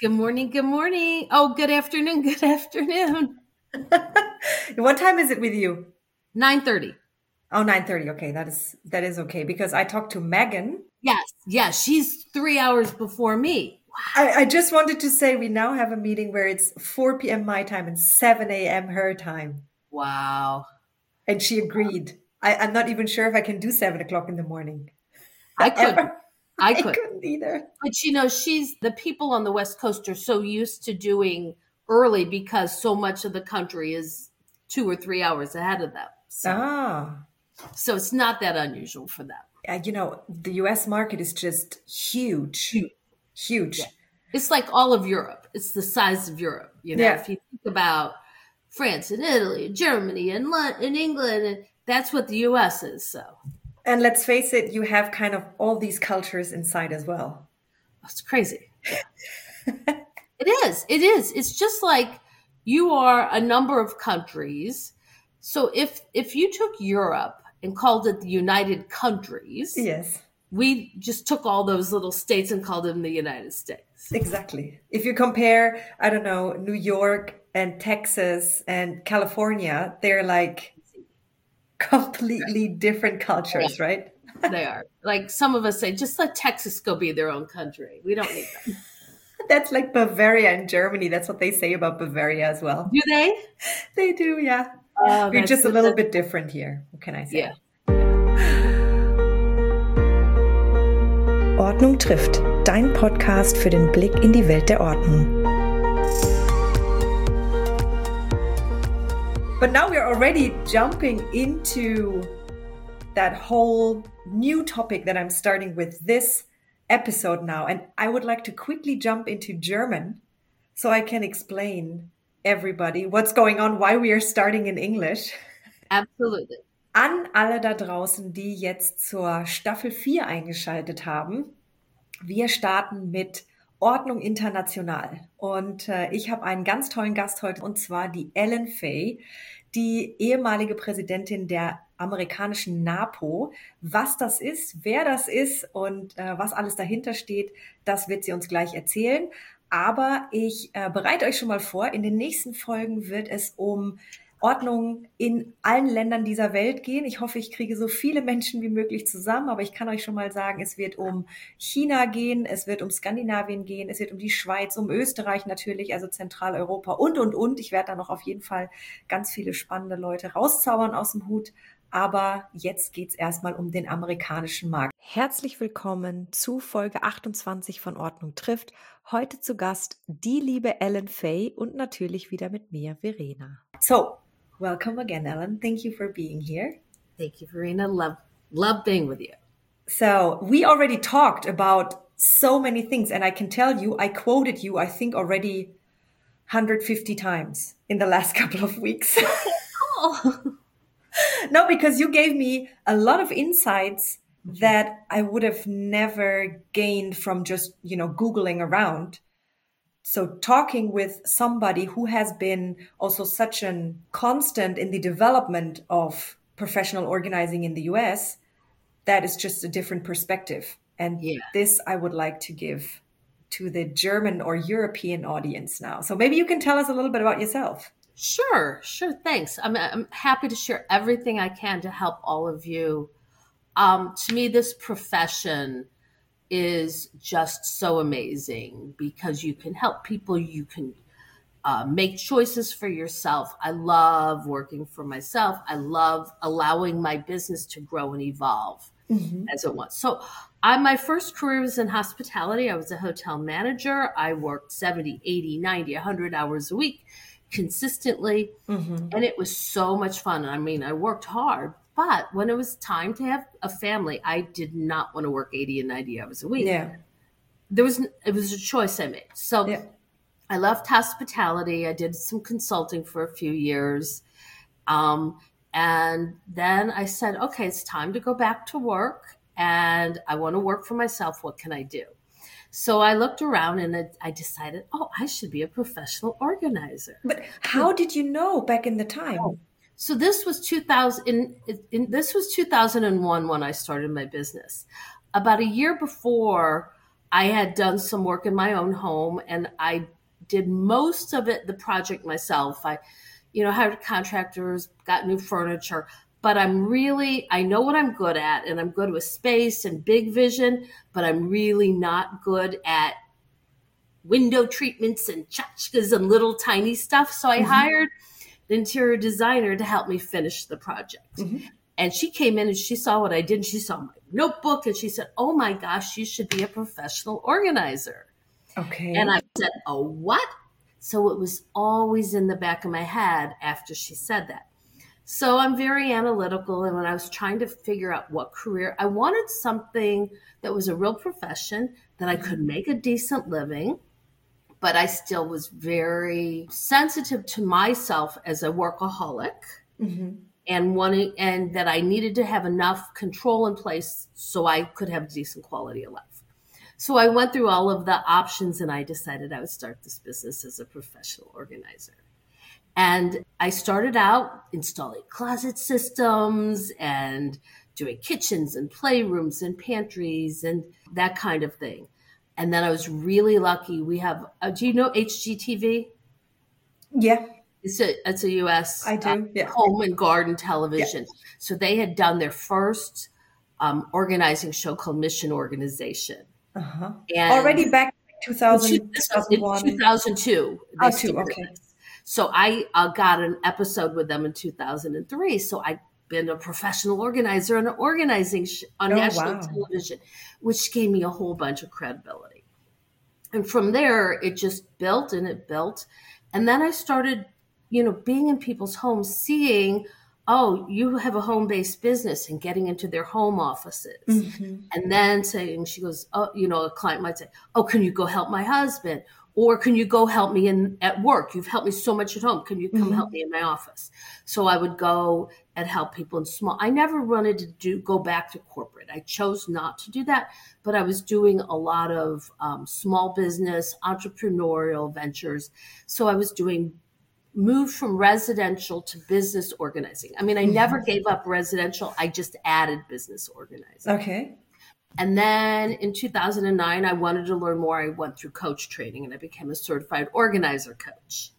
Good morning. Good morning. Oh, good afternoon. Good afternoon. What time is it with you? 9:30. Oh, 9:30. Okay, that is okay because I talked to Megan. Yes. She's 3 hours before me. I just wanted to say we now have a meeting where it's 4 p.m. my time and 7 a.m. her time. Wow. And she agreed. I'm not even sure if I can do 7 o'clock in the morning. I could. Ever. I I could. couldn't either. But the people on the West Coast are so used to doing early because so much of the country is 2 or 3 hours ahead of them. So it's not that unusual for them. The US market is just huge. Huge. Yeah. It's like all of Europe. It's the size of Europe. Yeah. If you think about France and Italy and Germany and England, and that's what the US is. So, And let's face it, you have kind of all these cultures inside as well. it's crazy. Yeah. It is. It's just like you are a number of countries. So if you took Europe and called it the United Countries, Yes. we just took all those little states and called them the United States. Exactly. If you compare, I don't know, New York and Texas and California, they're like completely different cultures, right? They are. Like some of us say, just let Texas go be their own country. We don't need them. That's like Bavaria in Germany. That's what they say about Bavaria as well. Do they? They do, yeah. We're just a little bit different here. What can I say? Yeah. Ordnung trifft, dein Podcast für den Blick in die Welt der Ordnung. But now we're already jumping into that whole new topic that I'm starting with this episode now. And I would like to quickly jump into German so I can explain everybody what's going on, why we are starting in English. Absolutely. An alle da draußen, die jetzt zur Staffel 4 eingeschaltet haben. Wir starten mit Ordnung international. Und ich habe einen ganz tollen Gast heute, und zwar die Ellen Fay, die ehemalige Präsidentin der amerikanischen NAPO. Was das ist, wer das ist und was alles dahinter steht, das wird sie uns gleich erzählen. Aber ich bereite euch schon mal vor, in den nächsten Folgen wird es um Ordnung in allen Ländern dieser Welt gehen. Ich hoffe, ich kriege so viele Menschen wie möglich zusammen, aber ich kann euch schon mal sagen, es wird um China gehen, es wird um Skandinavien gehen, es wird um die Schweiz, um Österreich natürlich, also Zentraleuropa und. Ich werde da noch auf jeden Fall ganz viele spannende Leute rauszaubern aus dem Hut. Aber jetzt geht's erstmal um den amerikanischen Markt. Herzlich willkommen zu Folge 28 von Ordnung trifft. Heute zu Gast die liebe Ellen Fay und natürlich wieder mit mir, Verena. So, welcome again, Ellen. Thank you for being here. Thank you, Verena. Love being with you. So we already talked about so many things, and I can tell you, I quoted you, I think already 150 times in the last couple of weeks. Oh. No, because you gave me a lot of insights that I would have never gained from just, Googling around. So talking with somebody who has been also such a constant in the development of professional organizing in the US, that is just a different perspective. And this I would like to give to the German or European audience now. So maybe you can tell us a little bit about yourself. Sure. Thanks. I'm happy to share everything I can to help all of you. To me, this profession is just so amazing because you can help people. You can make choices for yourself. I love working for myself. I love allowing my business to grow and evolve as it wants. So my first career was in hospitality. I was a hotel manager. I worked 70, 80, 90, 100 hours a week consistently. And it was so much fun. I mean, I worked hard, but when it was time to have a family, I did not want to work 80 and 90 hours a week. Yeah. It was a choice I made. So I left hospitality. I did some consulting for a few years. And then I said, okay, it's time to go back to work and I want to work for myself. What can I do? So I looked around and I decided, I should be a professional organizer. But how did you know back in the time? So this was 2000. This was 2001 when I started my business. About a year before, I had done some work in my own home, and I did most of it, the project myself. I, hired contractors, got new furniture, but I know what I'm good at, and I'm good with space and big vision, but I'm really not good at window treatments and tchotchkes and little tiny stuff. So I hired an interior designer to help me finish the project. And she came in and she saw what I did, and she saw my notebook, and she said, "Oh my gosh, you should be a professional organizer." Okay. And I said, "Oh, what?" So it was always in the back of my head after she said that. So I'm very analytical. And when I was trying to figure out what career, I wanted something that was a real profession, that I could make a decent living, but I still was very sensitive to myself as a workaholic, and that I needed to have enough control in place so I could have a decent quality of life. So I went through all of the options, and I decided I would start this business as a professional organizer. And I started out installing closet systems and doing kitchens and playrooms and pantries and that kind of thing. And then I was really lucky. We have, do you know HGTV? Yeah. It's a U.S. I do. home and garden television. Yeah. So they had done their first organizing show called Mission Organization. And already back in 2001? 2002. Okay. So I got an episode with them in 2003. So I've been a professional organizer on an organizing on national television, which gave me a whole bunch of credibility. And from there, it just built and it built. And then I started, being in people's homes, seeing, oh, you have a home-based business, and getting into their home offices. And then saying, she goes, oh, a client might say, oh, can you go help my husband? Or can you go help me at work? You've helped me so much at home. Can you come help me in my office? So I would go and help people in small. I never wanted to go back to corporate. I chose not to do that, but I was doing a lot of small business, entrepreneurial ventures. So I was moved from residential to business organizing. I mean, I never gave up residential. I just added business organizing. Okay. And then in 2009, I wanted to learn more. I went through coach training, and I became a certified organizer coach.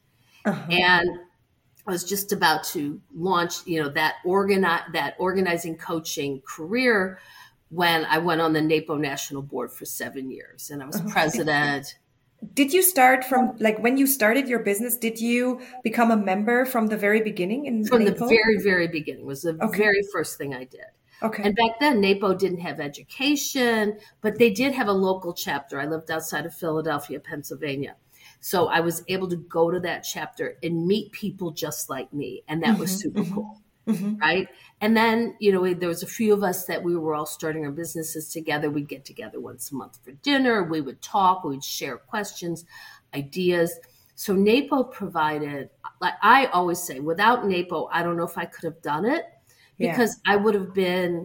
And I was just about to launch, that organizing coaching career when I went on the NAPO National Board for 7 years, and I was president. Did you start from, when you started your business, did you become a member from the very beginning? From the very, very beginning. It was the very first thing I did. Okay. And back then, NAPO didn't have education, but they did have a local chapter. I lived outside of Philadelphia, Pennsylvania. So I was able to go to that chapter and meet people just like me. And that was super cool. Right. And then, there was a few of us that we were all starting our businesses together. We'd get together once a month for dinner. We would talk. We'd share questions, ideas. So NAPO provided, I always say, without NAPO, I don't know if I could have done it. Because I wouldn't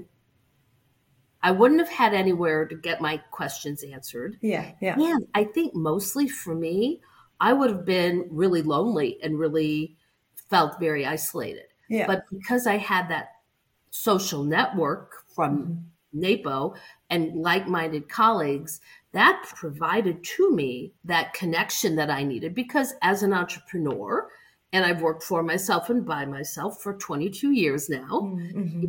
have had anywhere to get my questions answered. Yeah. And I think mostly for me, I would have been really lonely and really felt very isolated. Yeah. But because I had that social network from NAPO and like-minded colleagues, that provided to me that connection that I needed. Because as an entrepreneur, and I've worked for myself and by myself for 22 years now.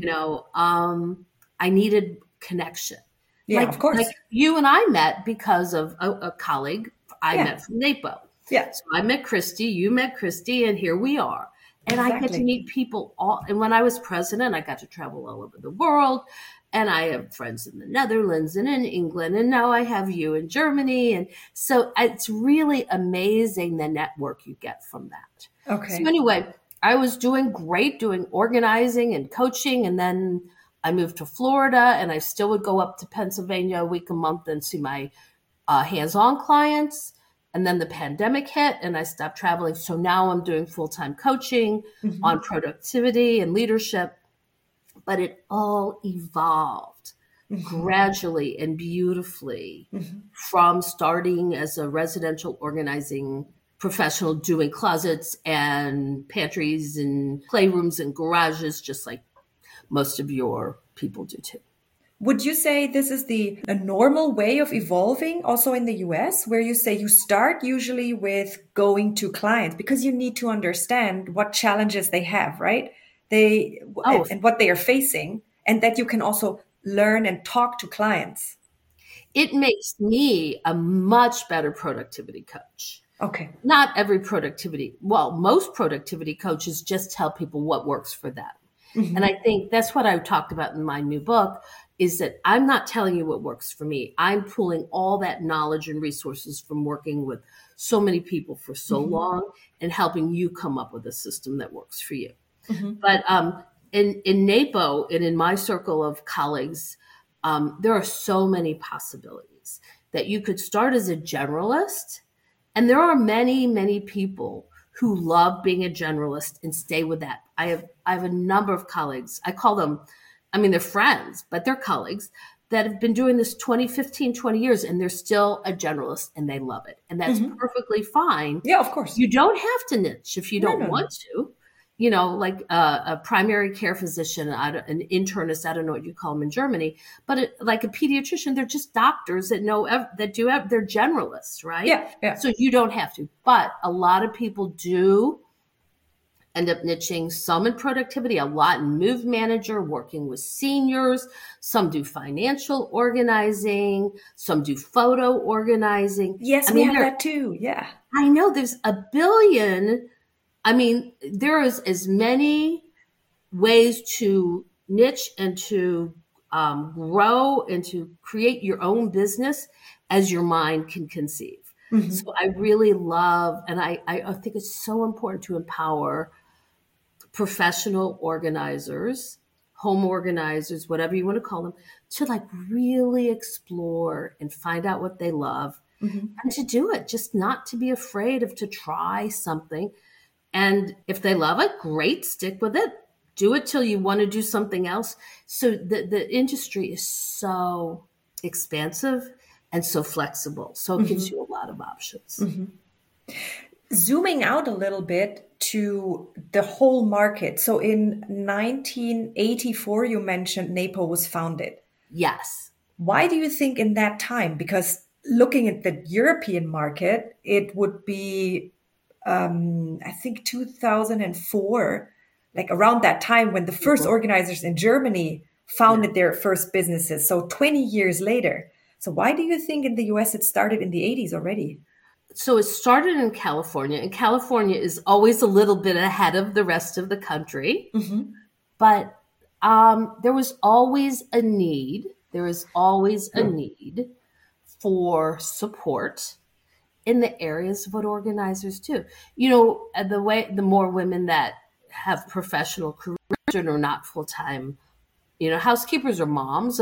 I needed connection. Yeah, of course. Like you and I met because of a colleague I met from NAPO. Yeah. So I met Christy, you met Christy, and here we are. And I get to meet people and when I was president, I got to travel all over the world. And I have friends in the Netherlands and in England. And now I have you in Germany. And so it's really amazing the network you get from that. Okay. So anyway, I was doing great, doing organizing and coaching. And then I moved to Florida, and I still would go up to Pennsylvania a week a month and see my hands-on clients. And then the pandemic hit and I stopped traveling. So now I'm doing full-time coaching on productivity and leadership. But it all evolved gradually and beautifully from starting as a residential organizing professional, doing closets and pantries and playrooms and garages, just like most of your people do too. Would you say this is a normal way of evolving also in the US, where you say you start usually with going to clients because you need to understand what challenges they have, right? Oh, And what they are facing, and that you can also learn and talk to clients. it makes me a much better productivity coach. Okay. Not every most productivity coaches just tell people what works for them. Mm-hmm. And I think that's what I talked about in my new book, is that I'm not telling you what works for me. I'm pulling all that knowledge and resources from working with so many people for so mm-hmm. long and helping you come up with a system that works for you. Mm-hmm. But in NAPO and in my circle of colleagues, there are so many possibilities that you could start as a generalist. And there are many, many people who love being a generalist and stay with that. I have a number of colleagues. I call them, they're friends, but they're colleagues that have been doing this 15, 20 years, and they're still a generalist and they love it. And that's mm-hmm. perfectly fine. Yeah, of course. You don't have to niche if you don't want to. Like a primary care physician, an internist, I don't know what you call them in Germany, but like a pediatrician, they're just doctors that they're generalists, right? Yeah. So you don't have to. But a lot of people do end up niching, some in productivity, a lot in Move Manager, working with seniors. Some do financial organizing. Some do photo organizing. Yes, we have that too. Yeah. I know there's a billion. There is as many ways to niche and to grow and to create your own business as your mind can conceive. Mm-hmm. So I really love, and I think it's so important to empower professional organizers, home organizers, whatever you want to call them, to like really explore and find out what they love mm-hmm. and to do it, just not to be afraid to try something. And if they love it, great, stick with it. Do it till you want to do something else. So the industry is so expansive and so flexible. So it mm-hmm. gives you a lot of options. Mm-hmm. Zooming out a little bit to the whole market. So in 1984, you mentioned NAPO was founded. Yes. Why do you think in that time? Because looking at the European market, it would be I think 2004, like around that time when the first organizers in Germany founded their first businesses. So 20 years later. So why do you think in the US it started in the 80s already? So it started in California, and California is always a little bit ahead of the rest of the country. Mm-hmm. But there was always a need. There is always a need for support in the areas of what organizers do. The more women that have professional careers and are not full-time, housekeepers or moms.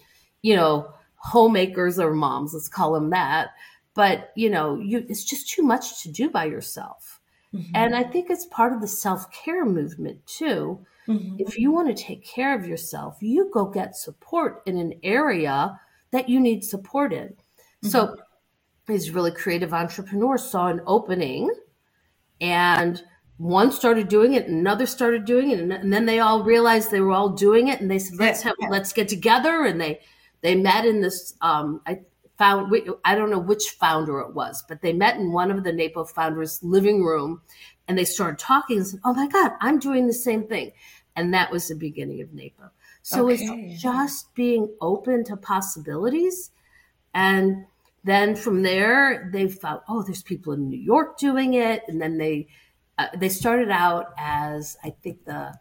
Homemakers or moms, let's call them that. But, it's just too much to do by yourself. Mm-hmm. And I think it's part of the self-care movement too. Mm-hmm. If you want to take care of yourself, you go get support in an area that you need support in. Mm-hmm. So these really creative entrepreneurs saw an opening, and one started doing it, another started doing it, and then they all realized they were all doing it, and they said, let's get together. And they met in this, I don't know which founder it was, but they met in one of the NAPO founders' living room, and they started talking and said, oh my God, I'm doing the same thing. And that was the beginning of NAPO. So it's just being open to possibilities. And then from there, they found, there's people in New York doing it. And then they started out as, I think, the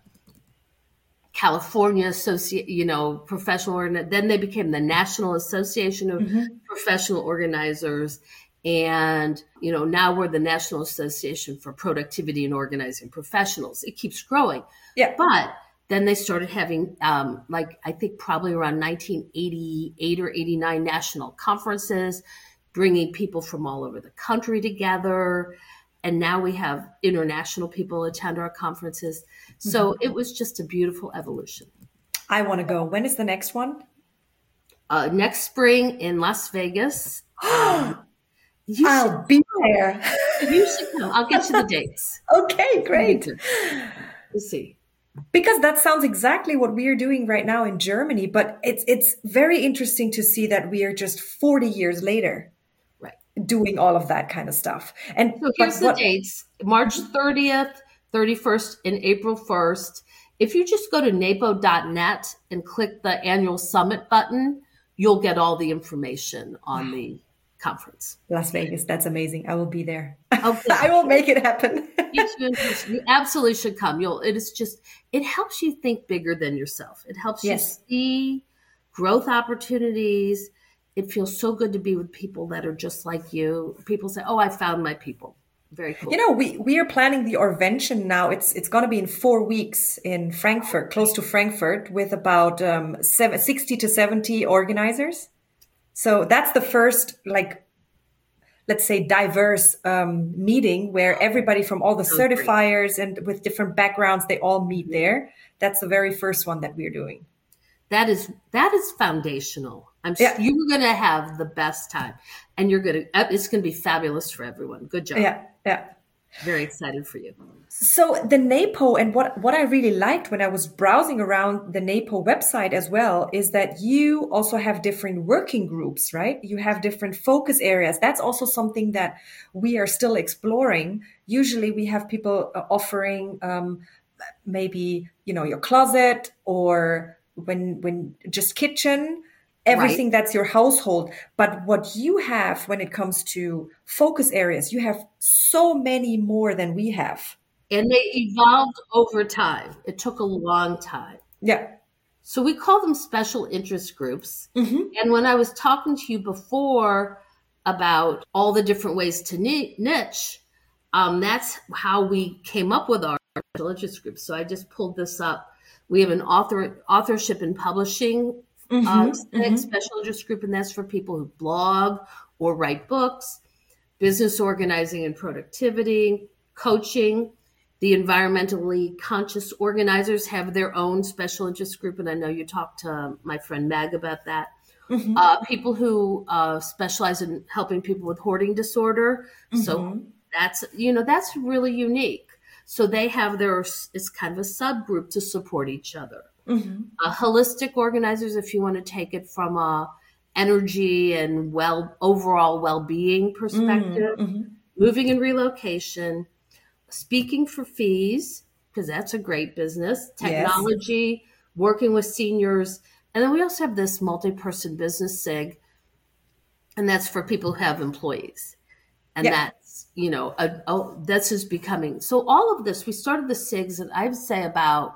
California professional, then they became the National Association of mm-hmm. Professional Organizers. And, now we're the National Association for Productivity and Organizing Professionals. It keeps growing. Yeah. But then they started having, I think probably around 1988 or 89 national conferences, bringing people from all over the country together. And now we have international people attend our conferences. So it was just a beautiful evolution. I want to go. When is the next one? Next spring in Las Vegas. I'll be there. You should come. I'll get you the dates. Okay, great. Let's see. Because that sounds exactly what we are doing right now in Germany, but it's very interesting to see that we are just 40 years later Right. doing all of that kind of stuff. And So but here's the what dates: March 30th, 31st, and April 1st. If you just go to napo.net and click the annual summit button, you'll get all the information on the conference. Las Vegas, that's amazing. I will be there. Oh, I will make it happen. you absolutely should come. It helps you think bigger than yourself. It helps you Yes. see growth opportunities. It feels so good to be with people that are just like you. People say, "Oh, I found my people." Very cool. You know, we are planning the Orvention now. It's going to be in 4 weeks in Frankfurt, close to Frankfurt, with about 60 to 70 organizers. So that's the first, like, let's say, diverse meeting where everybody from all the Sounds great. certifiers and with different backgrounds, they all meet there. That's the very first one that we're doing. That is foundational. Yeah. You're going to have the best time, and it's going to be fabulous for everyone. Good job. Yeah. Very excited for you. So the NAPO, and what I really liked when I was browsing around the NAPO website as well, is that you also have different working groups, right? You have different focus areas. That's also something that we are still exploring. Usually we have people offering maybe, your closet, or when just kitchen, everything that's your household. But what you have when it comes to focus areas, you have so many more than we have. And they evolved over time. It took a long time. Yeah. So we call them special interest groups. Mm-hmm. And when I was talking to you before about all the different ways to niche, that's how we came up with our special interest groups. So I just pulled this up. We have an authorship and publishing special interest group, and that's for people who blog or write books, business organizing and productivity, coaching. The environmentally conscious organizers have their own special interest group, and I know you talked to my friend Meg about that. Mm-hmm. People who specialize in helping people with hoarding disorder. Mm-hmm. So that's really unique. So they have it's kind of a subgroup to support each other. Mm-hmm. Holistic organizers, if you want to take it from a energy and overall well-being perspective, Mm-hmm. moving and relocation, speaking for fees, because that's a great business, technology, working with seniors. And then we also have this multi-person business SIG, and that's for people who have employees. And that's, this is becoming, so all of this, we started the SIGs, and I'd say about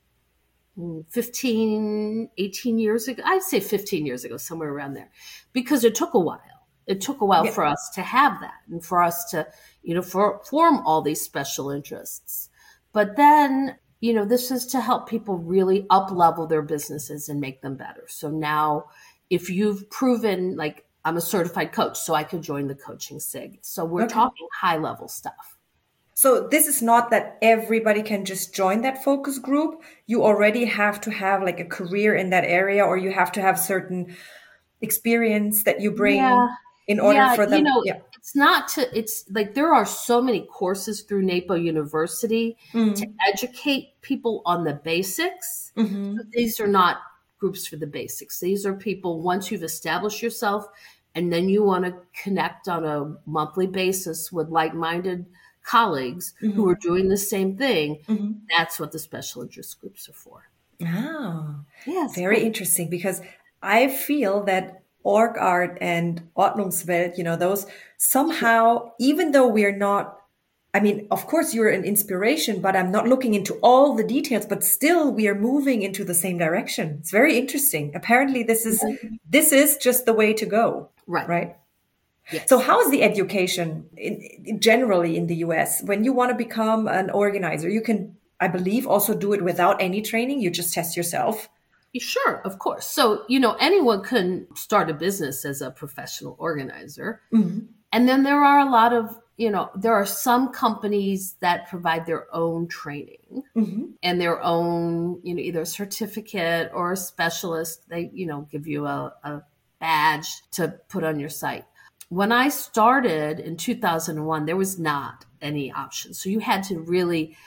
18 years ago. I'd say 15 years ago, somewhere around there, because it took a while. It took a while for us to have that and for us to, form all these special interests. But then, this is to help people really up-level their businesses and make them better. So now if you've proven, like, I'm a certified coach, so I could join the coaching SIG. So we're talking high-level stuff. So this is not that everybody can just join that focus group. You already have to have like a career in that area, or you have to have certain experience that you bring in order for them. It's like there are so many courses through NAPO University to educate people on the basics. Mm-hmm. But these are not groups for the basics. These are people, once you've established yourself and then you want to connect on a monthly basis with like-minded colleagues who are doing the same thing. That's what the special interest groups are for. Oh, yes, very interesting, because I feel that org art and Ordnungswelt, those somehow, even though we're not, I mean, of course you're an inspiration, but I'm not looking into all the details, but still we are moving into the same direction. It's very interesting. Apparently this is just the way to go. Right. Yes. So how is the education generally in the US? When you want to become an organizer, you can, I believe, also do it without any training. You just test yourself. Sure, of course. So, anyone can start a business as a professional organizer. Mm-hmm. And then there are a lot of, there are some companies that provide their own training and their own, either a certificate or a specialist. They, give you a badge to put on your site. When I started in 2001, there was not any option. So you had to really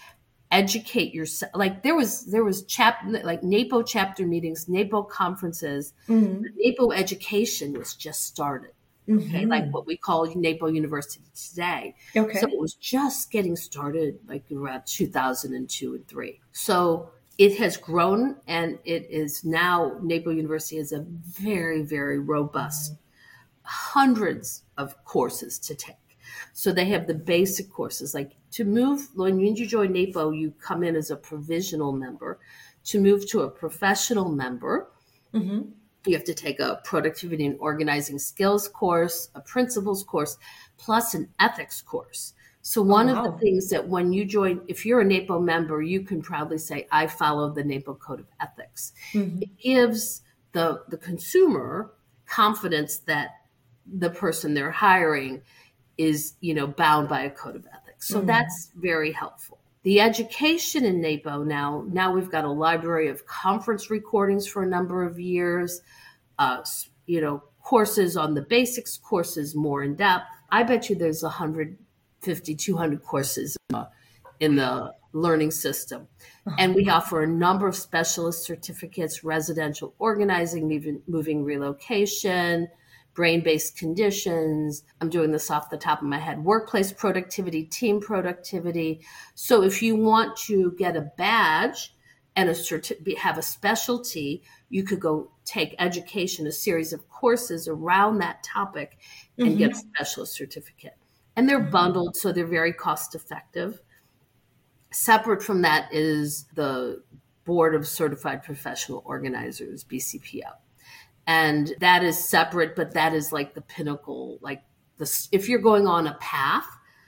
educate yourself. Like there was like NAPO chapter meetings, NAPO conferences. NAPO education was just started. Okay, like what we call NAPO University today. Okay. So it was just getting started like around 2002 and 3. So it has grown, and it is now, NAPO University is a very, very robust, hundreds of courses to take. So they have the basic courses, like to move, when you join NAPO, you come in as a provisional member. To move to a professional member, you have to take a productivity and organizing skills course, a principles course, plus an ethics course. So one of the things that when you join, if you're a NAPO member, you can proudly say, I follow the NAPO Code of Ethics. It gives the consumer confidence that the person they're hiring is, bound by a code of ethics. So that's very helpful. The education in NAPO now we've got a library of conference recordings for a number of years, courses on the basics, courses more in depth. I bet you there's 150, 200 courses in the learning system. And we offer a number of specialist certificates, residential organizing, moving relocation, brain-based conditions. I'm doing this off the top of my head. Workplace productivity, team productivity. So if you want to get a badge and have a specialty, you could go take education, a series of courses around that topic, and get a specialist certificate. And they're bundled, so they're very cost effective. Separate from that is the Board of Certified Professional Organizers, BCPO. And that is separate, but that is like the pinnacle, like if you're going on a path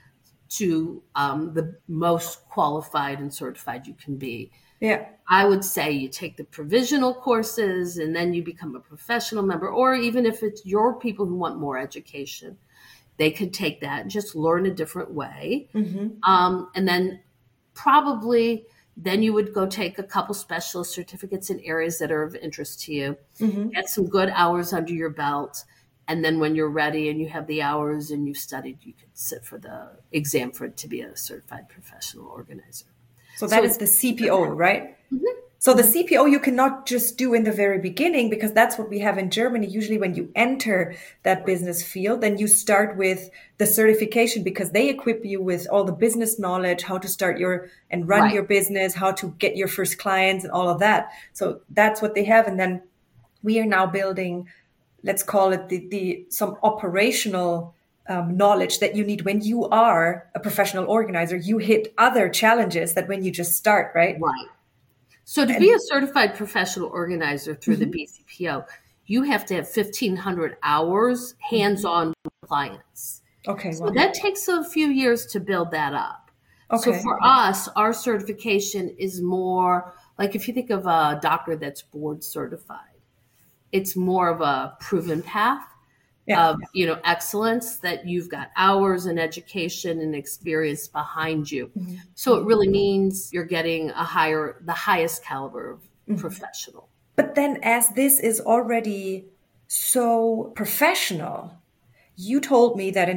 to the most qualified and certified you can be. Yeah. I would say you take the provisional courses and then you become a professional member, or even if it's your people who want more education, they could take that and just learn a different way. And then probably then you would go take a couple specialist certificates in areas that are of interest to you, get some good hours under your belt. And then when you're ready and you have the hours and you've studied, you could sit for the exam to be a certified professional organizer. So that is the CPO, right? So the CPO you cannot just do in the very beginning, because that's what we have in Germany. Usually when you enter that business field, then you start with the certification, because they equip you with all the business knowledge, how to start and run your business, how to get your first clients and all of that. So that's what they have. And then we are now building, let's call it some operational knowledge that you need when you are a professional organizer. You hit other challenges that when you just start, right? Right. So to be a certified professional organizer through the BCPO, you have to have 1,500 hours hands-on with clients. Okay. So that takes a few years to build that up. Okay. So for us, our certification is more like, if you think of a doctor that's board certified, it's more of a proven path of, excellence, that you've got hours and education and experience behind you. So it really means you're getting the highest caliber of professional. But then, as this is already so professional, you told me that in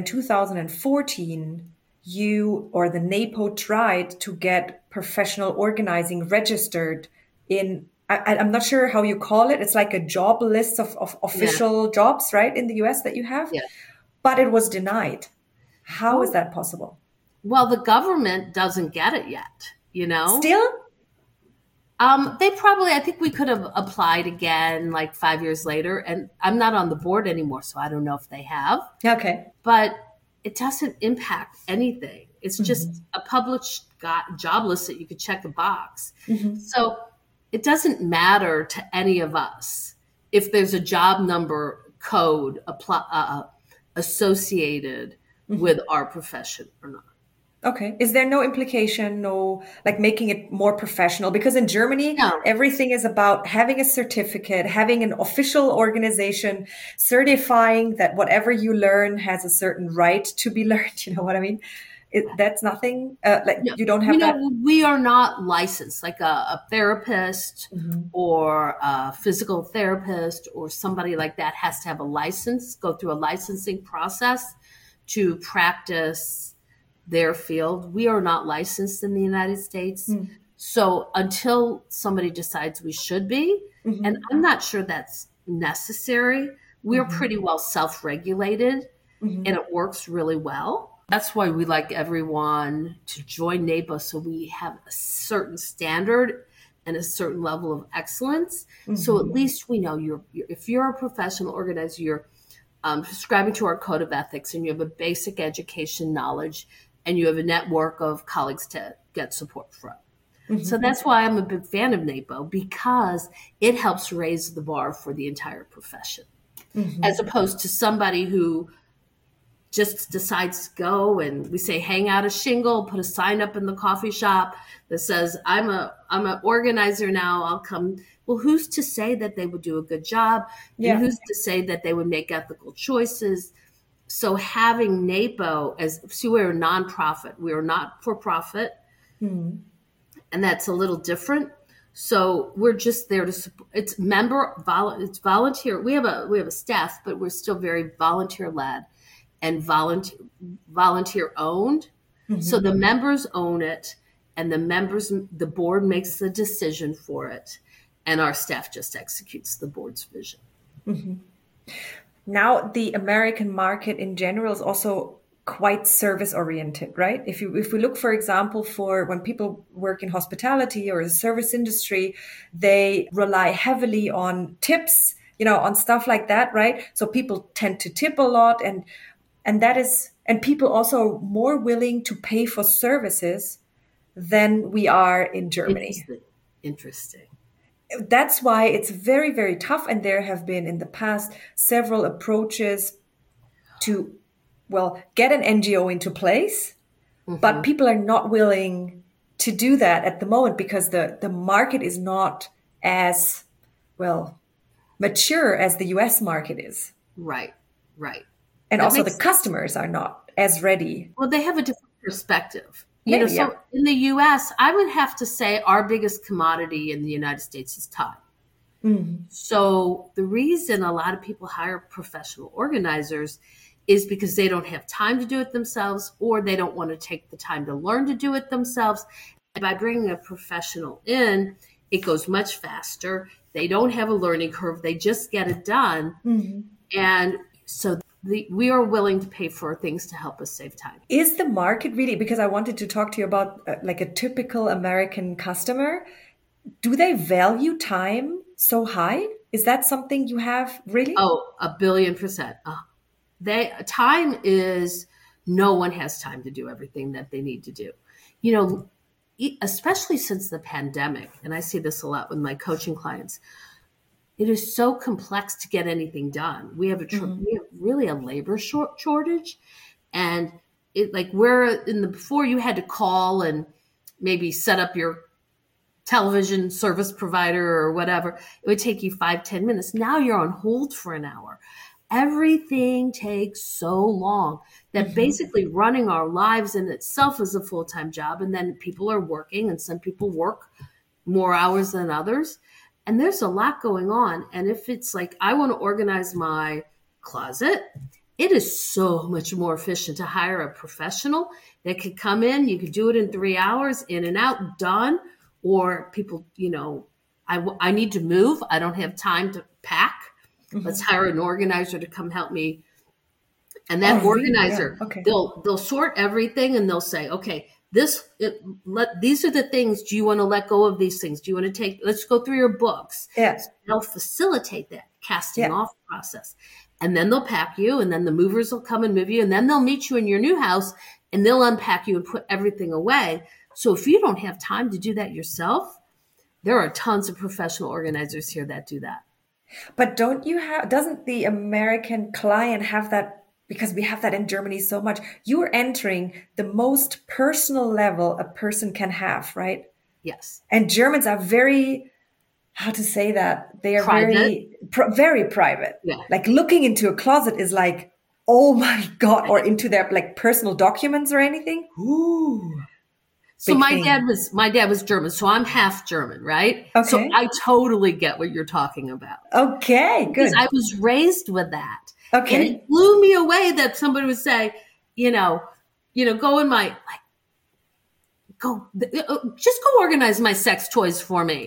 2014, you or the NAPO tried to get professional organizing registered in, I'm not sure how you call it. It's like a job list of official jobs, right, in the US that you have. Yeah. But it was denied. How is that possible? Well, the government doesn't get it yet, Still? I think we could have applied again like 5 years later, and I'm not on the board anymore, so I don't know if they have. Okay. But it doesn't impact anything. It's just a published job list that you could check a box. So it doesn't matter to any of us if there's a job number code associated with our profession or not. Okay. Is there no implication, like making it more professional? Because in Germany, everything is about having a certificate, having an official organization, certifying that whatever you learn has a certain right to be learned. You know what I mean? That's nothing, you don't have that. We are not licensed, like a therapist or a physical therapist or somebody like that has to have a license, go through a licensing process to practice their field. We are not licensed in the United States. So until somebody decides we should be, and I'm not sure that's necessary, we're pretty well self-regulated and it works really well. That's why we like everyone to join NAPA, so we have a certain standard and a certain level of excellence. So at least we know if you're a professional organizer, you're subscribing to our code of ethics and you have a basic education knowledge and you have a network of colleagues to get support from. So that's why I'm a big fan of NAPO, because it helps raise the bar for the entire profession, as opposed to somebody who just decides to go and we say, hang out a shingle, put a sign up in the coffee shop that says, I'm an organizer now, I'll come. Well, who's to say that they would do a good job? And who's to say that they would make ethical choices? So having NAPO we're a nonprofit, we are not for profit. And that's a little different. So we're just there to support. It's volunteer. We have a staff, but we're still very volunteer led and volunteer owned. So the members own it, and the board makes the decision for it, and our staff just executes the board's vision. Now, the American market in general is also quite service oriented, right? If we look, for example, for when people work in hospitality or the service industry, they rely heavily on tips, on stuff like that, right? So people tend to tip a lot, and people also more willing to pay for services than we are in Germany. Interesting. That's why it's very, very tough. And there have been in the past several approaches to get an NGO into place, but people are not willing to do that at the moment because the market is not as mature as the US market is. Right. And that also the customers are not as ready. Well, they have a different perspective. So in the US, I would have to say our biggest commodity in the United States is time. So the reason a lot of people hire professional organizers is because they don't have time to do it themselves, or they don't want to take the time to learn to do it themselves. And by bringing a professional in, it goes much faster. They don't have a learning curve. They just get it done. And so we are willing to pay for things to help us save time. Is the market really, because I wanted to talk to you about like a typical American customer, do they value time so high? Is that something you have really? Oh, 1,000,000,000%. Time is, no one has time to do everything that they need to do. Especially since the pandemic, and I see this a lot with my coaching clients, it is so complex to get anything done. We have we have really a labor shortage, and before you had to call and maybe set up your television service provider or whatever. It would take you 5-10 minutes. Now you're on hold for an hour. Everything takes so long that basically running our lives in itself is a full-time job. And then people are working, and some people work more hours than others. And there's a lot going on. And if it's like, I want to organize my closet, it is so much more efficient to hire a professional that could come in. You could do it in 3 hours, in and out, done. Or people, I need to move. I don't have time to pack. Let's hire an organizer to come help me. And that organizer, they'll sort everything, and they'll say, okay, these are the things. Do you want to let go of these things? Do you want to let's go through your books. Yes. They'll facilitate that casting off process. And then they'll pack you, and then the movers will come and move you, and then they'll meet you in your new house, and they'll unpack you and put everything away. So if you don't have time to do that yourself, there are tons of professional organizers here that do that. But doesn't the American client have that? Because we have that in Germany so much. You're entering the most personal level a person can have, right? Yes. And Germans are very, how to say that? They are private. very private. Yeah. Like looking into a closet is like, oh my God, or into their like personal documents or anything. Ooh. So my dad was German, so I'm half German, right? Okay. So I totally get what you're talking about. Okay, good. Because I was raised with that. Okay. And it blew me away that somebody would say, go in my, just go organize my sex toys for me.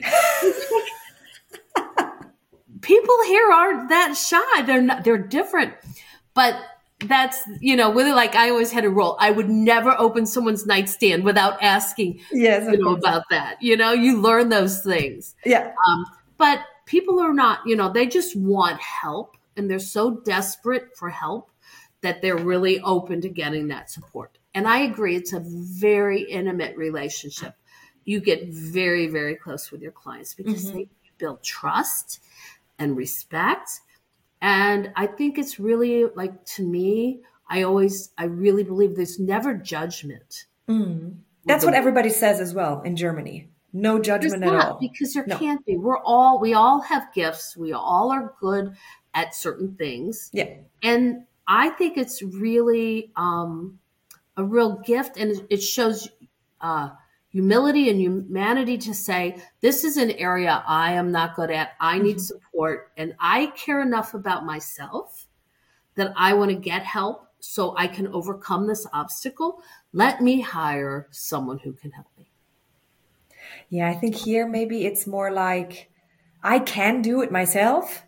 People here aren't that shy. They're different, but that's, whether I always had a rule. I would never open someone's nightstand without asking, about that. You learn those things. Yeah. But people are not, they just want help, and they're so desperate for help that they're really open to getting that support. And I agree, it's a very intimate relationship. You get very, very close with your clients because they build trust and respect. And I think it's really, to me, I really believe there's never judgment. That's what everybody says as well in Germany. No judgment at all. Because there can't be. We all have gifts. We all are good at certain things. Yeah. And I think it's really a real gift, and it shows humility and humanity to say, this is an area I am not good at. I need support, and I care enough about myself that I want to get help so I can overcome this obstacle. Let me hire someone who can help me. Yeah, I think here maybe it's more like I can do it myself.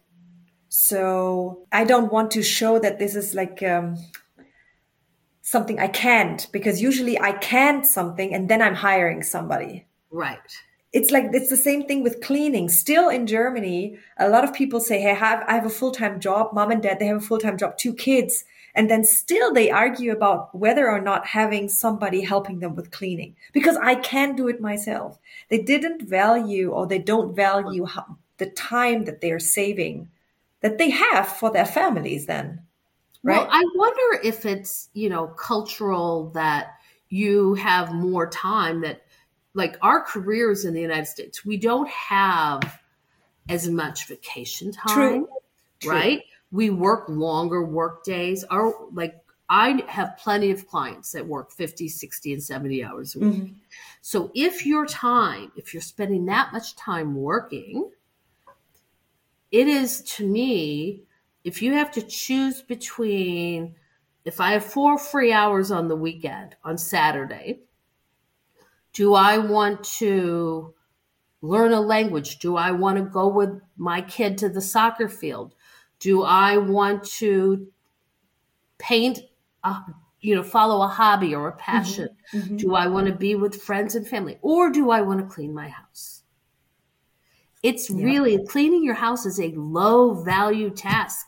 So I don't want to show that this is something I can't, because usually I can't something and then I'm hiring somebody. Right. It's the same thing with cleaning. Still in Germany, a lot of people say, hey, I have a full-time job. Mom and dad, they have a full-time job, 2 kids. And then still they argue about whether or not having somebody helping them with cleaning, because I can do it myself. They didn't value, or they don't value the time that they're saving, that they have for their families then. Right? Well, I wonder if it's, cultural that you have more time, that our careers in the United States, we don't have as much vacation time, True. Right? We work longer work days. I have plenty of clients that work 50, 60, and 70 hours a week. So if you're spending that much time working, it is, to me, if you have to choose between, if I have 4 free hours on the weekend, on Saturday, do I want to learn a language? Do I want to go with my kid to the soccer field? Do I want to paint, follow a hobby or a passion? Do I want to be with friends and family? Or do I want to clean my house? It's really, cleaning your house is a low value task.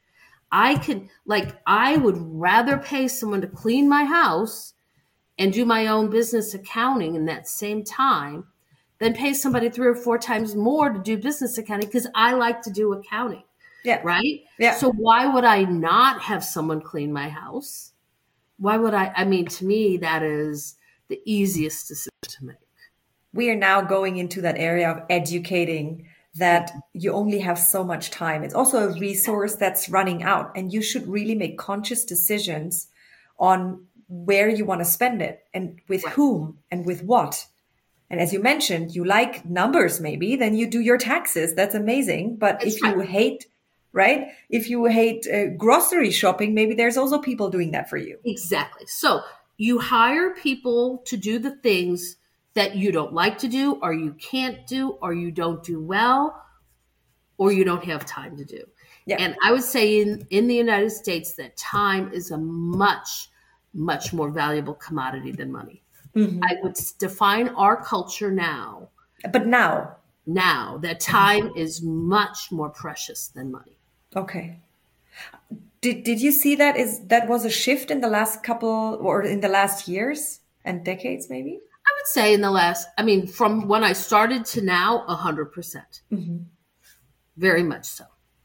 I would rather pay someone to clean my house and do my own business accounting in that same time than pay somebody 3 or 4 times more to do business accounting, because I like to do accounting. Yeah. Right? Yeah. So why would I not have someone clean my house? Why would I mean, to me, that is the easiest decision to make. We are now going into that area of educating that you only have so much time. It's also a resource that's running out, and you should really make conscious decisions on where you want to spend it and with whom and with what. And as you mentioned, you like numbers, maybe, then you do your taxes. That's amazing. But if you hate, if you hate grocery shopping, maybe there's also people doing that for you. Exactly. So you hire people to do the things that you don't like to do, or you can't do, or you don't do well, or you don't have time to do. Yeah. And I would say in the United States that time is a much, much more valuable commodity than money. I would define our culture now. But now that time is much more precious than money. Okay. Did you see that was a shift in the last couple, or in the last years and decades, maybe? I would say from when I started to now, 100%. Very much so.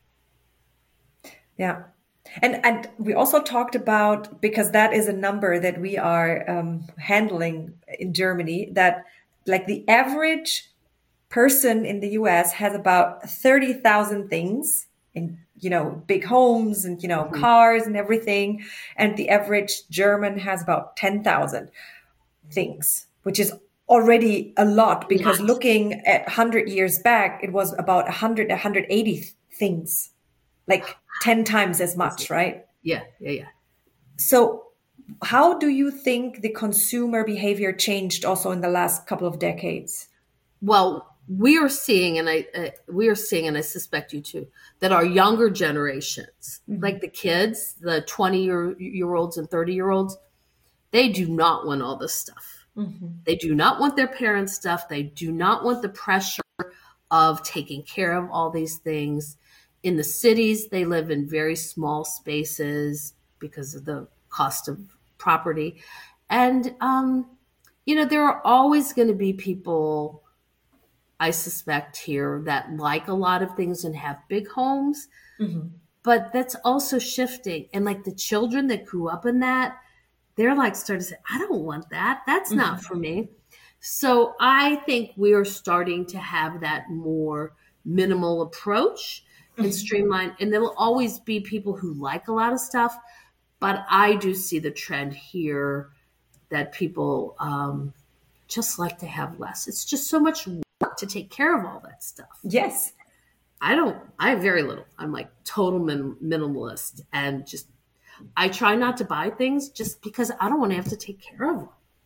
Yeah. And we also talked about, because that is a number that we are handling in Germany, that the average person in the US has about 30,000 things in, big homes and, cars and everything. And the average German has about 10,000 things, which is already a lot, because looking at 100 years back, it was about 180 things, 10 times as much, right? Yeah. So How do you think the consumer behavior changed also in the last couple of decades? Well, we are seeing, and I suspect you too, that our younger generations, like the kids, the 20-year olds and 30-year-olds, they do not want all this stuff. They do not want their parents' stuff. They do not want the pressure of taking care of all these things. In the cities, they live in very small spaces because of the cost of property. And, there are always going to be people, I suspect, here that like a lot of things and have big homes. But that's also shifting. And like the children that grew up in that, they're like starting to say, I don't want that. That's not for me. So I think we are starting to have that more minimal approach and streamline. And there will always be people who like a lot of stuff. But I do see the trend here that people just like to have less. It's just so much work to take care of all that stuff. Yes. I have very little. I'm like total minimalist, and just, I try not to buy things just because I don't want to have to take care of them.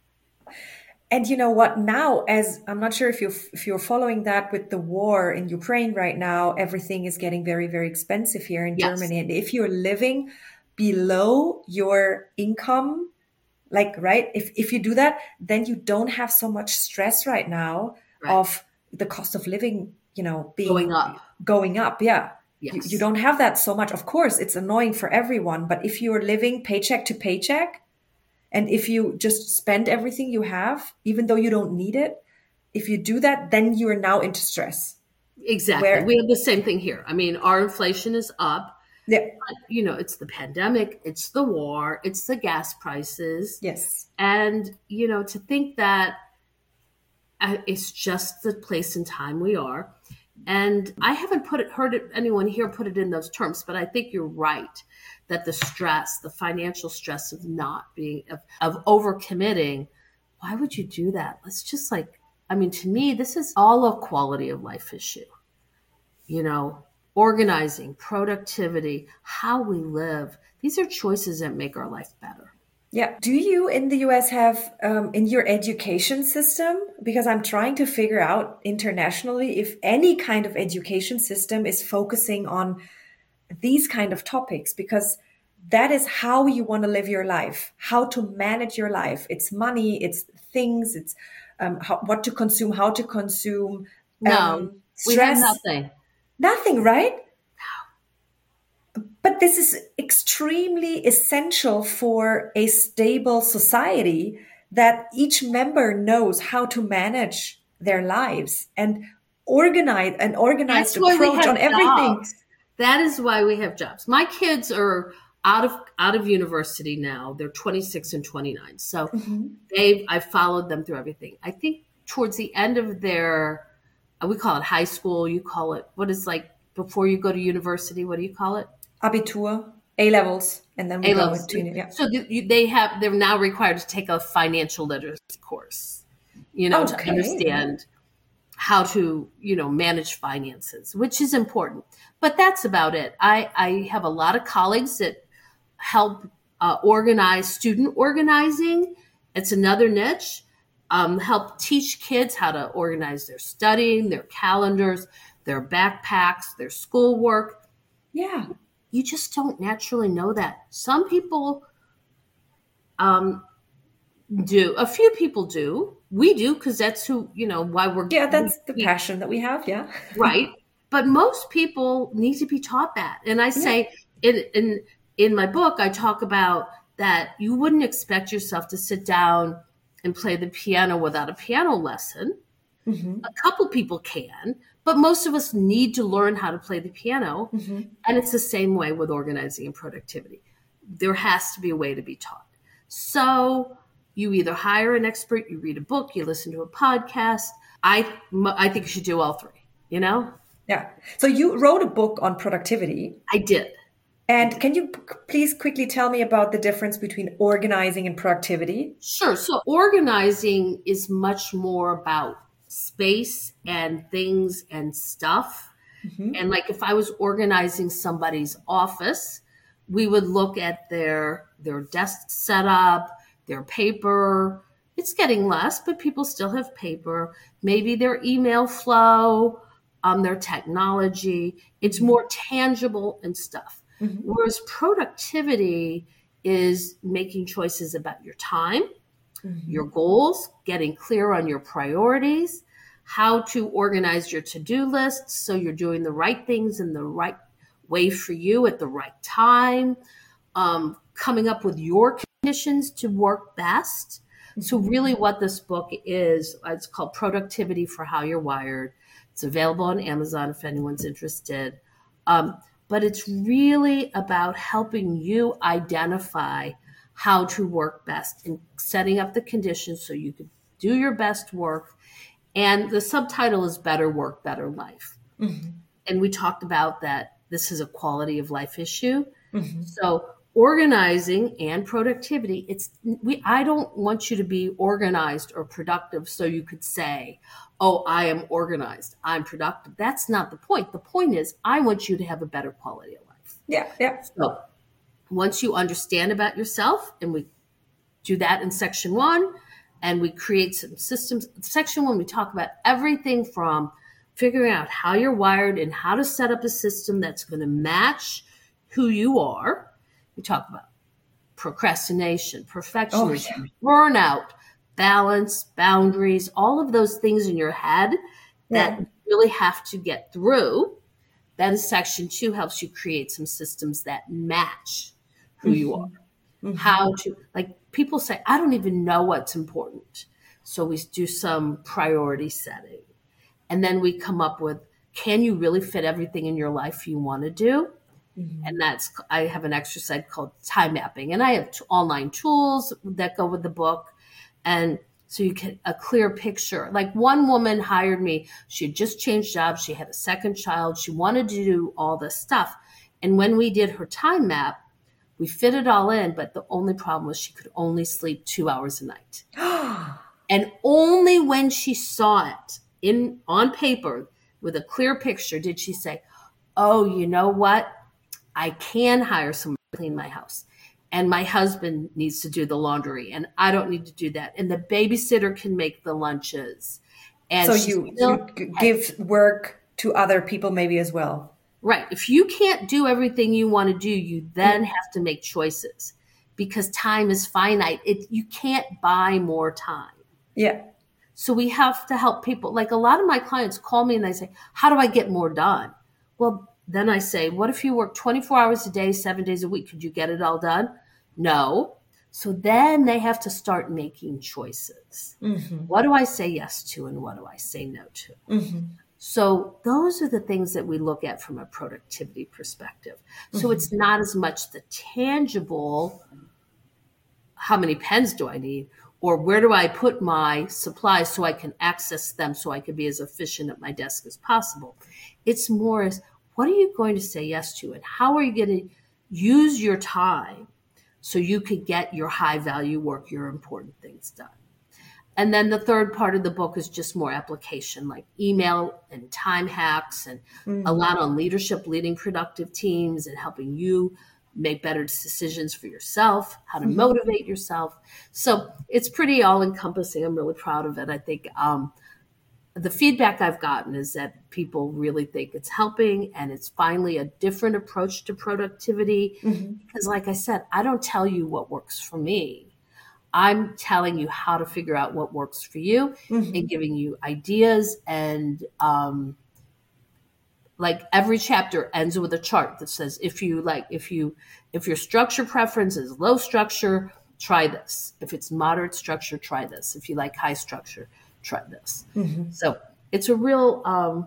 And you know what? Now, as I'm not sure if you're following that with the war in Ukraine right now, everything is getting very, very expensive here in Germany. And if you're living below your income, like, right, if you do that, then you don't have so much stress right now of the cost of living, being going up. Yeah. Yes. You don't have that so much. Of course, it's annoying for everyone. But if you're living paycheck to paycheck, and if you just spend everything you have, even though you don't need it, if you do that, then you are now into stress. Exactly. We have the same thing here. I mean, our inflation is up. Yeah. It's the pandemic, it's the war, it's the gas prices. Yes. And, to think that it's just the place and time we are. And I haven't heard anyone here put it in those terms, but I think you're right that the financial stress of not being, of overcommitting, why would you do that? Let's just to me, this is all a quality of life issue. Organizing, productivity, how we live. These are choices that make our life better. Yeah. Do you in the US have in your education system, because I'm trying to figure out internationally if any kind of education system is focusing on these kind of topics, because that is how you want to live your life, how to manage your life. It's money, it's things, it's what to consume, how to consume. No, stress. We have nothing. Nothing, right? But this is extremely essential for a stable society, that each member knows how to manage their lives and organize an organized approach on everything. Jobs. That is why we have jobs. My kids are out of university now. They're 26 and 29. So I followed them through everything. I think towards the end of their, we call it high school. You call it, what is before you go to university? What do you call it? Abitur, A-levels, and then we go into yeah. So they're now required to take a financial literacy course, to understand how to, manage finances, which is important. But that's about it. I have a lot of colleagues that help organize student organizing. It's another niche. Help teach kids how to organize their studying, their calendars, their backpacks, their schoolwork. Yeah. You just don't naturally know that. Some people do. A few people do. We do, because that's why we're... Yeah, that's the passion that we have, yeah. Right. But most people need to be taught that. And I say, in my book, I talk about that you wouldn't expect yourself to sit down and play the piano without a piano lesson. A couple people can, but most of us need to learn how to play the piano. And it's the same way with organizing and productivity. There has to be a way to be taught. So you either hire an expert, you read a book, you listen to a podcast. I think you should do all three, Yeah. So you wrote a book on productivity. I did. And can you please quickly tell me about the difference between organizing and productivity? Sure. So organizing is much more about space and things and stuff. And if I was organizing somebody's office, we would look at their desk setup, their paper. It's getting less, but people still have paper. Maybe their email flow, their technology. It's more tangible and stuff. Whereas productivity is making choices about your time, your goals, getting clear on your priorities, how to organize your to-do lists so you're doing the right things in the right way for you at the right time, coming up with your conditions to work best. So really what this book is, it's called Productivity for How You're Wired. It's available on Amazon if anyone's interested. But it's really about helping you identify how to work best and setting up the conditions so you can do your best work. And the subtitle is Better Work, Better Life. And we talked about that this is a quality of life issue. So organizing and productivity, I don't want you to be organized or productive so you could say, oh, I am organized, I'm productive. That's not the point. The point is I want you to have a better quality of life. Yeah. So once you understand about yourself, and we do that in section 1, and we create some systems. Section 1, we talk about everything from figuring out how you're wired and how to set up a system that's going to match who you are. We talk about procrastination, perfectionism, burnout, balance, boundaries, all of those things in your head that you really have to get through. Then section 2 helps you create some systems that match who you are. How to, like people say, I don't even know what's important. So we do some priority setting. And then we come up with, can you really fit everything in your life you want to do? And I have an exercise called time mapping, and I have online tools that go with the book. And so you get a clear picture. Like one woman hired me. She had just changed jobs. She had a second child. She wanted to do all this stuff. And when we did her time map, we fit it all in. But the only problem was she could only sleep 2 hours a night. And only when she saw it on paper with a clear picture did she say, oh, you know what? I can hire someone to clean my house. And my husband needs to do the laundry, and I don't need to do that. And the babysitter can make the lunches. And so you give work to other people maybe as well. Right. If you can't do everything you want to do, you then have to make choices because time is finite. You can't buy more time. Yeah. So we have to help people. Like a lot of my clients call me and they say, how do I get more done? Well, then I say, what if you work 24 hours a day, 7 days a week? Could you get it all done? No. So then they have to start making choices. What do I say yes to and what do I say no to? So those are the things that we look at from a productivity perspective. So it's not as much the tangible, how many pens do I need? Or where do I put my supplies so I can access them so I can be as efficient at my desk as possible? It's more as, what are you going to say yes to? And how are you going to use your time so you could get your high value work, your important things done? And then the third part of the book is just more application, like email and time hacks and a lot on leadership, leading productive teams and helping you make better decisions for yourself, how to motivate yourself. So it's pretty all encompassing. I'm really proud of it. I think the feedback I've gotten is that people really think it's helping and it's finally a different approach to productivity. Because like I said, I don't tell you what works for me. I'm telling you how to figure out what works for you and giving you ideas. And like every chapter ends with a chart that says, if your structure preference is low structure, try this. If it's moderate structure, try this. If you like high structure, try this. So it's a real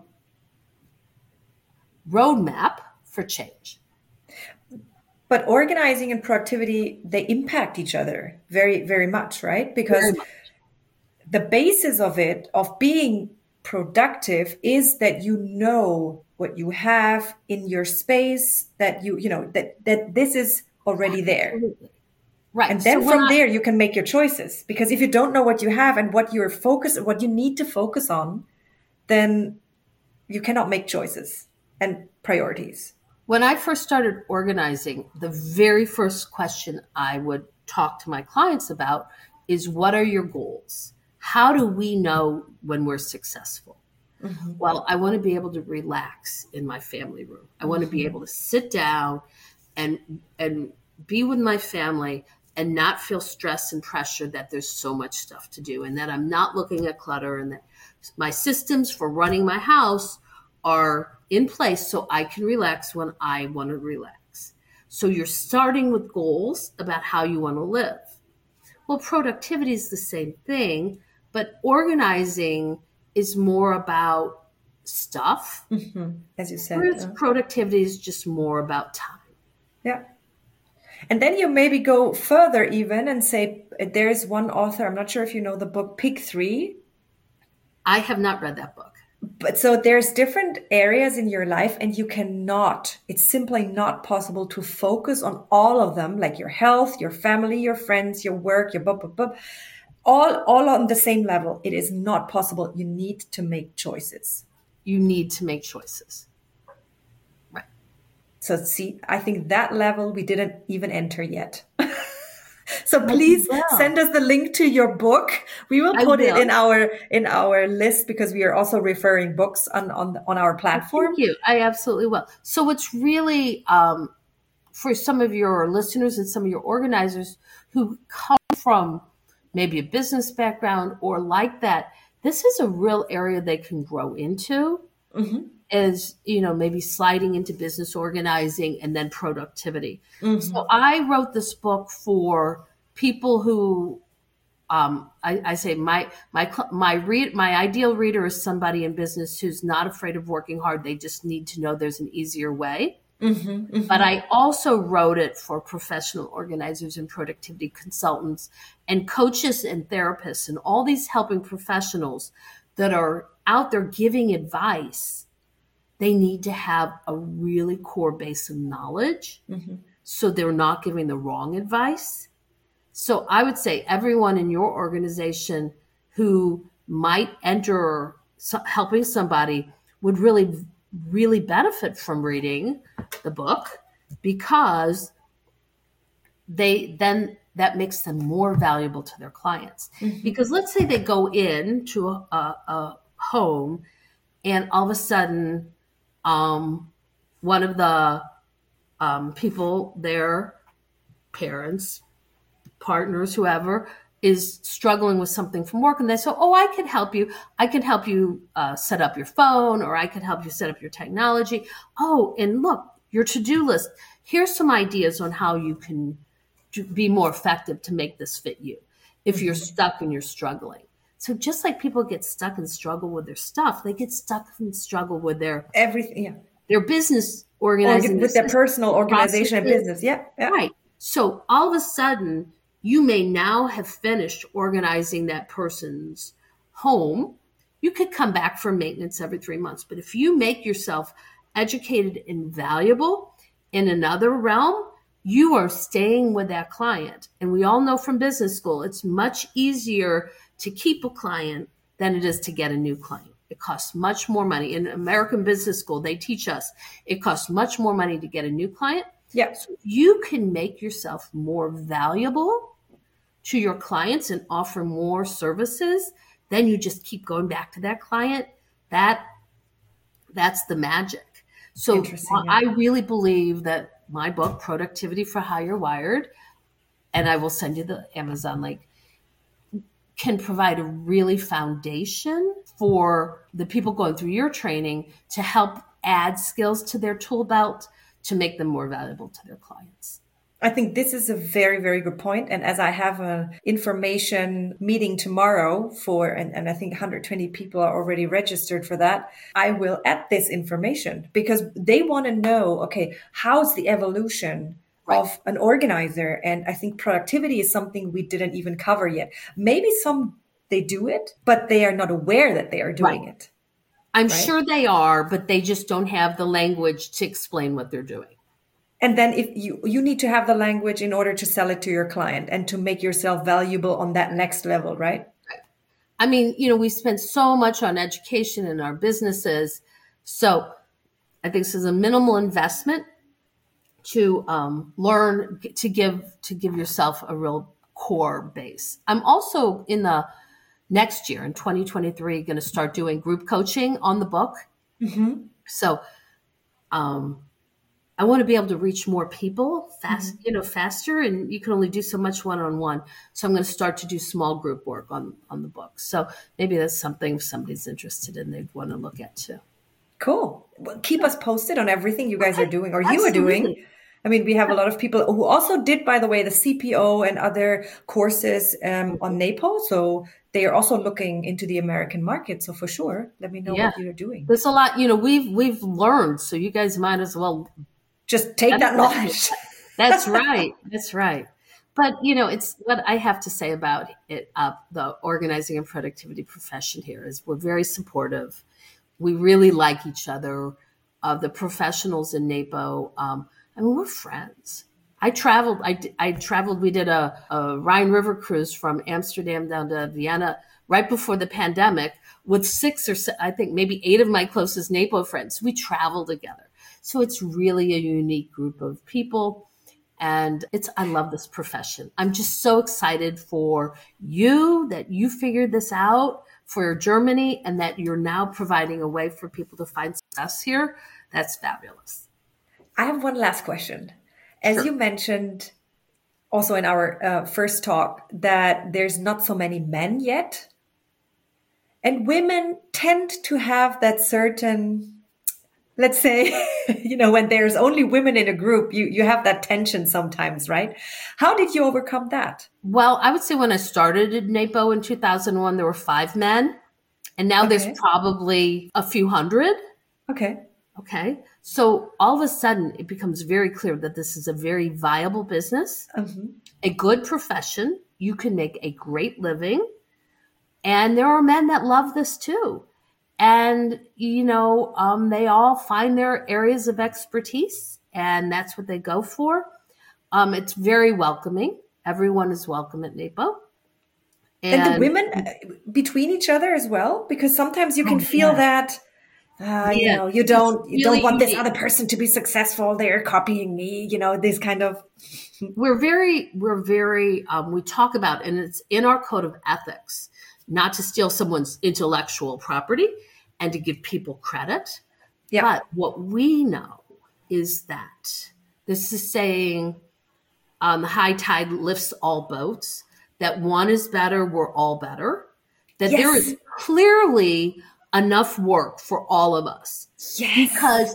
roadmap for change. But organizing and productivity, they impact each other very, very much, right? Because the basis of it, of being productive, is that you know what you have in your space, that you know, that this is already there. Absolutely. Right. And then from there, you can make your choices. Because if you don't know what you have and what you need to focus on, then you cannot make choices and priorities. When I first started organizing, the very first question I would talk to my clients about is, what are your goals? How do we know when we're successful? Mm-hmm. Well, I want to be able to relax in my family room. I want to be able to sit down and be with my family and not feel stress and pressure that there's so much stuff to do, and that I'm not looking at clutter, and that my systems for running my house are in place so I can relax when I want to relax. So you're starting with goals about how you want to live. Well, productivity is the same thing, but organizing is more about stuff. Mm-hmm. As you said. Whereas productivity is just more about time. Yeah. And then you maybe go further even and say, there's one author, I'm not sure if you know the book Pick Three. I have not read that book. But so there's different areas in your life, and it's simply not possible to focus on all of them, like your health, your family, your friends, your work, your all on the same level. It is not possible. You need to make choices. You need to make choices. Right. So see, I think that level we didn't even enter yet. So please send us the link to your book. We will put it in our list, because we are also referring books on our platform. Thank you. I absolutely will. So it's really for some of your listeners and some of your organizers who come from maybe a business background or like that, this is a real area they can grow into. Mm-hmm. As, maybe sliding into business organizing and then productivity. Mm-hmm. So I wrote this book for people who, I say my ideal reader is somebody in business who's not afraid of working hard. They just need to know there's an easier way. Mm-hmm. Mm-hmm. But I also wrote it for professional organizers and productivity consultants and coaches and therapists and all these helping professionals that are out there giving advice. They need to have a really core base of knowledge, mm-hmm. so they're not giving the wrong advice. So I would say everyone in your organization who might enter helping somebody would really, really benefit from reading the book, because that makes them more valuable to their clients. Mm-hmm. Because let's say they go into a home and all of a sudden, one of the people, their parents, partners, whoever, is struggling with something from work, and they say, I can help you. I can help you set up your phone, or I can help you set up your technology. Oh, and look, your to-do list. Here's some ideas on how you can be more effective to make this fit you if you're stuck and you're struggling. So just like people get stuck and struggle with their stuff, they get stuck and struggle with their everything, their business organizing, with their personal organization and business. Yeah. Right. So all of a sudden, you may now have finished organizing that person's home. You could come back for maintenance every 3 months. But if you make yourself educated and valuable in another realm, you are staying with that client. And we all know from business school, it's much easier to keep a client than it is to get a new client. It costs much more money. In American Business School, they teach us it costs much more money to get a new client. Yeah. So you can make yourself more valuable to your clients and offer more services. Then you just keep going back to that client. That's the magic. So I really believe that my book, Productivity for How You're Wired, and I will send you the Amazon link, can provide a really foundation for the people going through your training to help add skills to their tool belt to make them more valuable to their clients. I think this is a very, very good point. And as I have an information meeting tomorrow and I think 120 people are already registered for that, I will add this information, because they want to know, okay, how's the evolution of an organizer? And I think productivity is something we didn't even cover yet. Maybe they do it, but they are not aware that they are doing it. I'm sure they are, but they just don't have the language to explain what they're doing. And then if you need to have the language in order to sell it to your client and to make yourself valuable on that next level, right? I mean, we spend so much on education in our businesses. So I think this is a minimal investment to learn to give yourself a real core base. I'm also in the next year in 2023 going to start doing group coaching on the book. Mm-hmm. So I want to be able to reach more people faster, and you can only do so much one-on-one. So I'm going to start to do small group work on the book. So maybe that's something if somebody's interested in, they'd want to look at too. Cool. Well, keep us posted on everything you guys are doing or you are Absolutely. doing. I mean, we have a lot of people who also did, by the way, the CPO and other courses on NAPO. So they are also looking into the American market. So for sure, let me know what you're doing. There's a lot, we've learned. So you guys might as well just take that knowledge. That's right. That's right. But, it's what I have to say about it. The organizing and productivity profession here is we're very supportive. We really like each other. The professionals in NAPO, we're friends. I traveled. We did a Rhine River cruise from Amsterdam down to Vienna right before the pandemic with 6 or 7, I think maybe 8 of my closest NAPO friends. We traveled together. So it's really a unique group of people. And I love this profession. I'm just so excited for you that you figured this out for Germany and that you're now providing a way for people to find success here. That's fabulous. I have one last question. As you mentioned also in our first talk that there's not so many men yet. And women tend to have that certain, let's say, when there's only women in a group, you have that tension sometimes, right? How did you overcome that? Well, I would say when I started at NAPO in 2001, there were 5 men. And now there's probably a few hundred. Okay. So all of a sudden, it becomes very clear that this is a very viable business, a good profession. You can make a great living. And there are men that love this too. And, they all find their areas of expertise and that's what they go for. It's very welcoming. Everyone is welcome at NAPO. And the women between each other as well? Because sometimes you can feel that, you don't want this other person to be successful. They're copying me, this kind of. We're very, we talk about, and it's in our code of ethics, not to steal someone's intellectual property and to give people credit. Yeah. But what we know is that this is saying the high tide lifts all boats, that one is better, we're all better, that there is clearly enough work for all of us. Yes. Because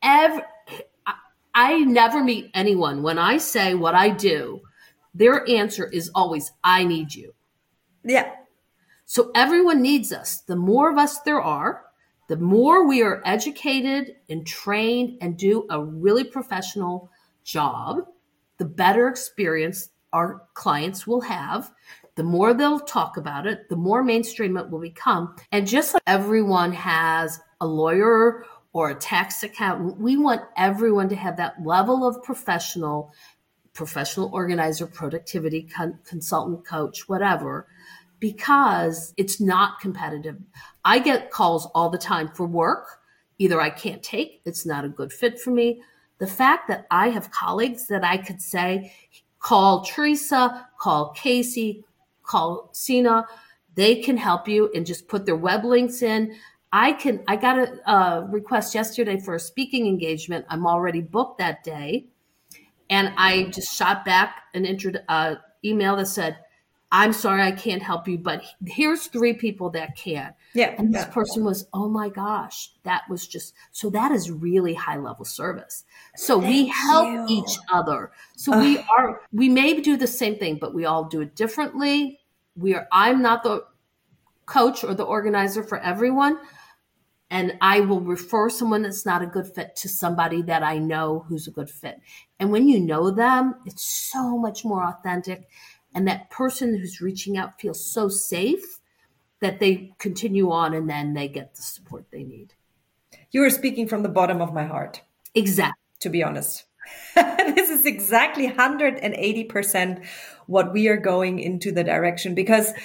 I never meet anyone, when I say what I do, their answer is always, I need you. Yeah. So everyone needs us. The more of us there are, the more we are educated and trained and do a really professional job, the better experience our clients will have. The more they'll talk about it, the more mainstream it will become. And just like everyone has a lawyer or a tax accountant, we want everyone to have that level of professional organizer, productivity, consultant, coach, whatever, because it's not competitive. I get calls all the time for work. Either I can't take, it's not a good fit for me. The fact that I have colleagues that I could say, call Teresa, call Casey, call Sina, they can help you and just put their web links in. I got a request yesterday for a speaking engagement. I'm already booked that day. And I just shot back an email that said, I'm sorry, I can't help you, but here's 3 people that can. Yeah. And this person was, oh my gosh, that is really high level service. So we help each other. So we may do the same thing, but we all do it differently. I'm not the coach or the organizer for everyone. And I will refer someone that's not a good fit to somebody that I know who's a good fit. And when you know them, it's so much more authentic. And that person who's reaching out feels so safe that they continue on and then they get the support they need. You are speaking from the bottom of my heart. Exactly. To be honest. This is exactly 180% what we are going into the direction, because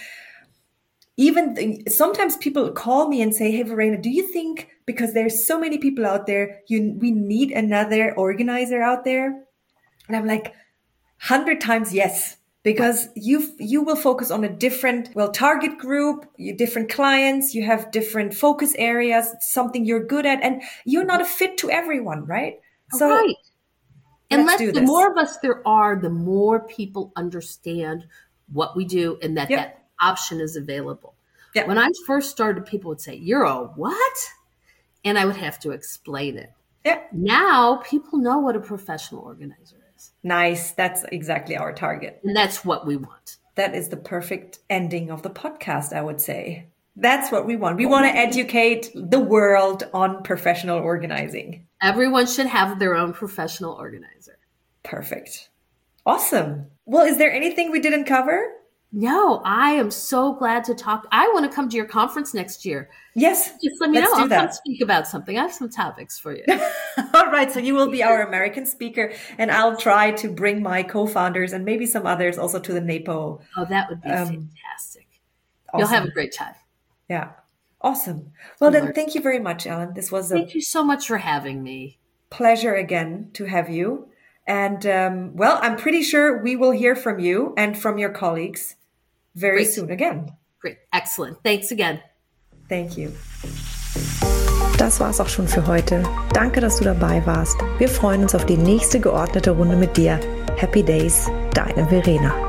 sometimes people call me and say, hey, Verena, do you think because there's so many people out there, we need another organizer out there? And I'm like, 100 times yes. Because you will focus on a different, target group, different clients, you have different focus areas, something you're good at, and you're not a fit to everyone, right? So right. And do the this. more of us there are, the more people understand what we do and that option is available. Yeah. When I first started, people would say, "You're a what?" And I would have to explain it. Yeah. Now people know what a professional organizer is. Nice. That's exactly our target. And that's what we want. That is the perfect ending of the podcast, I would say. That's what we want. We want to educate the world on professional organizing. Everyone should have their own professional organizer. Perfect. Awesome. Well, is there anything we didn't cover? No, I am so glad to talk. I want to come to your conference next year. Yes. Just let me know. I'll come speak about something. I have some topics for you. All right. So you will be our American speaker, and I'll try to bring my co-founders and maybe some others also to the NAPO. Oh, that would be fantastic. Awesome. You'll have a great time. Yeah. Awesome. Well, then thank you very much, Ellen. This was Thank you so much for having me. Pleasure again to have you. And I'm pretty sure we will hear from you and from your colleagues very soon again. Great. Excellent. Thanks again. Thank you. Das war's auch schon für heute. Danke, dass du dabei warst. Wir freuen uns auf die nächste geordnete Runde mit dir. Happy Days, deine Verena.